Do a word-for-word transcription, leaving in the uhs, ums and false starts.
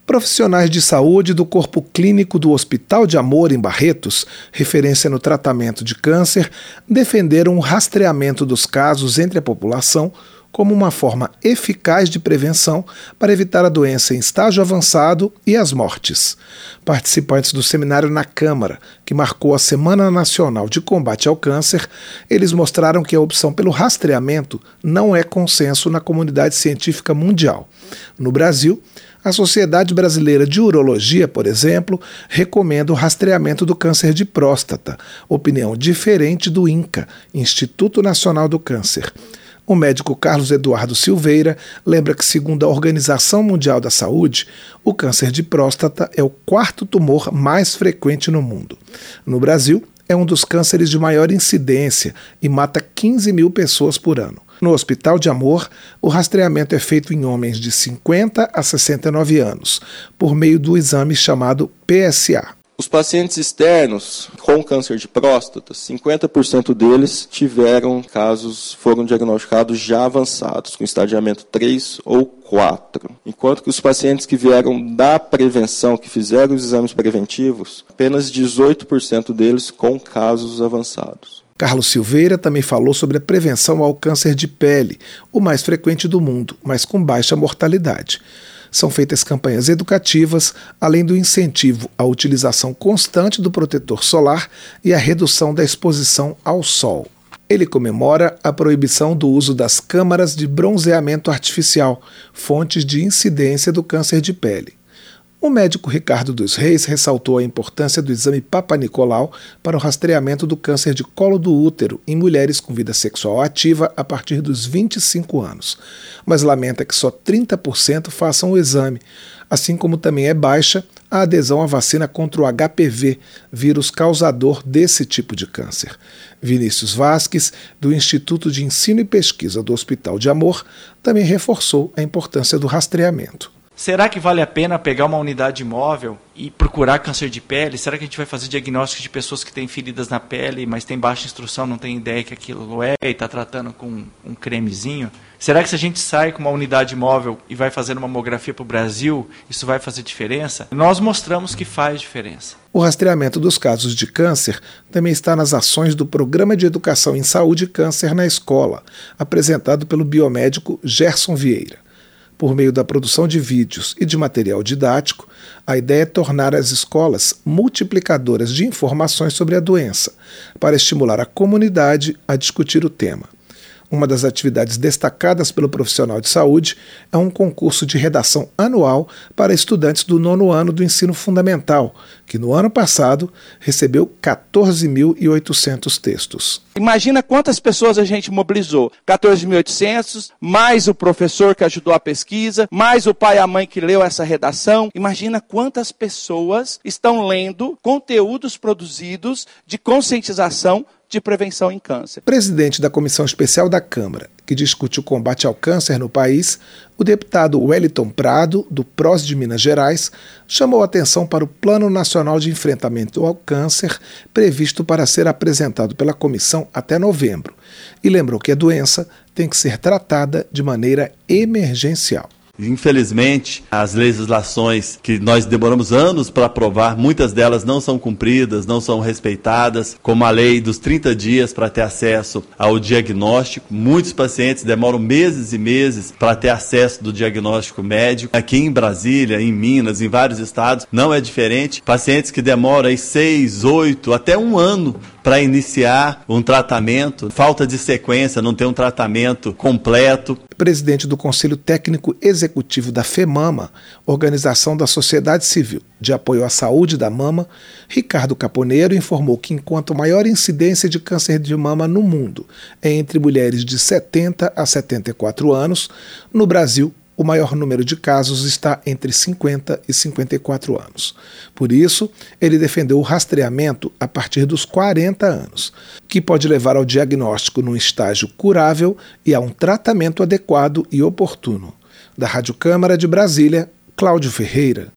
Profissionais de saúde do Corpo Clínico do Hospital de Amor, em Barretos, referência no tratamento de câncer, defenderam o rastreamento dos casos entre a população como uma forma eficaz de prevenção para evitar a doença em estágio avançado e as mortes. Participantes do seminário na Câmara, que marcou a Semana Nacional de Combate ao Câncer, eles mostraram que a opção pelo rastreamento não é consenso na comunidade científica mundial. No Brasil, a Sociedade Brasileira de Urologia, por exemplo, recomenda o rastreamento do câncer de próstata, opinião diferente do INCA, Instituto Nacional do Câncer. O médico Carlos Eduardo Silveira lembra que, segundo a Organização Mundial da Saúde, o câncer de próstata é o quarto tumor mais frequente no mundo. No Brasil, é um dos cânceres de maior incidência e mata quinze mil pessoas por ano. No Hospital de Amor, o rastreamento é feito em homens de cinquenta a sessenta e nove anos, por meio do exame chamado P S A. Os pacientes externos com câncer de próstata, cinquenta por cento deles tiveram casos, foram diagnosticados já avançados, com estadiamento três ou quatro. Enquanto que os pacientes que vieram da prevenção, que fizeram os exames preventivos, apenas dezoito por cento deles com casos avançados. Carlos Silveira também falou sobre a prevenção ao câncer de pele, o mais frequente do mundo, mas com baixa mortalidade. São feitas campanhas educativas, além do incentivo à utilização constante do protetor solar e à redução da exposição ao sol. Ele comemora a proibição do uso das câmaras de bronzeamento artificial, fontes de incidência do câncer de pele. O médico Ricardo dos Reis ressaltou a importância do exame Papa Nicolau para o rastreamento do câncer de colo do útero em mulheres com vida sexual ativa a partir dos vinte e cinco anos, mas lamenta que só trinta por cento façam o exame, assim como também é baixa a adesão à vacina contra o H P V, vírus causador desse tipo de câncer. Vinícius Vasques, do Instituto de Ensino e Pesquisa do Hospital de Amor, também reforçou a importância do rastreamento. Será que vale a pena pegar uma unidade móvel e procurar câncer de pele? Será que a gente vai fazer diagnóstico de pessoas que têm feridas na pele, mas tem baixa instrução, não tem ideia que aquilo é e está tratando com um cremezinho? Será que se a gente sai com uma unidade móvel e vai fazer uma mamografia para o Brasil, isso vai fazer diferença? Nós mostramos que faz diferença. O rastreamento dos casos de câncer também está nas ações do Programa de Educação em Saúde e Câncer na Escola, apresentado pelo biomédico Gerson Vieira. Por meio da produção de vídeos e de material didático, a ideia é tornar as escolas multiplicadoras de informações sobre a doença, para estimular a comunidade a discutir o tema. Uma das atividades destacadas pelo profissional de saúde é um concurso de redação anual para estudantes do nono ano do ensino fundamental, que no ano passado recebeu quatorze mil e oitocentos textos. Imagina quantas pessoas a gente mobilizou. quatorze mil e oitocentos, mais o professor que ajudou a pesquisa, mais o pai e a mãe que leu essa redação. Imagina quantas pessoas estão lendo conteúdos produzidos de conscientização de prevenção em câncer. Presidente da Comissão Especial da Câmara, que discute o combate ao câncer no país, o deputado Wellington Prado, do P R O S de Minas Gerais, chamou atenção para o Plano Nacional de Enfrentamento ao Câncer, previsto para ser apresentado pela comissão até novembro, e lembrou que a doença tem que ser tratada de maneira emergencial. Infelizmente, as legislações que nós demoramos anos para aprovar, muitas delas não são cumpridas, não são respeitadas, como a lei dos trinta dias para ter acesso ao diagnóstico. Muitos pacientes demoram meses e meses para ter acesso do diagnóstico médico. Aqui em Brasília, em Minas, em vários estados, não é diferente. Pacientes que demoram aí seis, oito, até um ano para iniciar um tratamento, falta de sequência, não tem um tratamento completo. Presidente do Conselho Técnico Executivo da FEMAMA, Organização da Sociedade Civil de Apoio à Saúde da Mama, Ricardo Caponeiro, informou que enquanto a maior incidência de câncer de mama no mundo é entre mulheres de setenta a setenta e quatro anos, no Brasil, o maior número de casos está entre cinquenta e cinquenta e quatro anos. Por isso, ele defendeu o rastreamento a partir dos quarenta anos, que pode levar ao diagnóstico num estágio curável e a um tratamento adequado e oportuno. Da Rádio Câmara de Brasília, Cláudio Ferreira.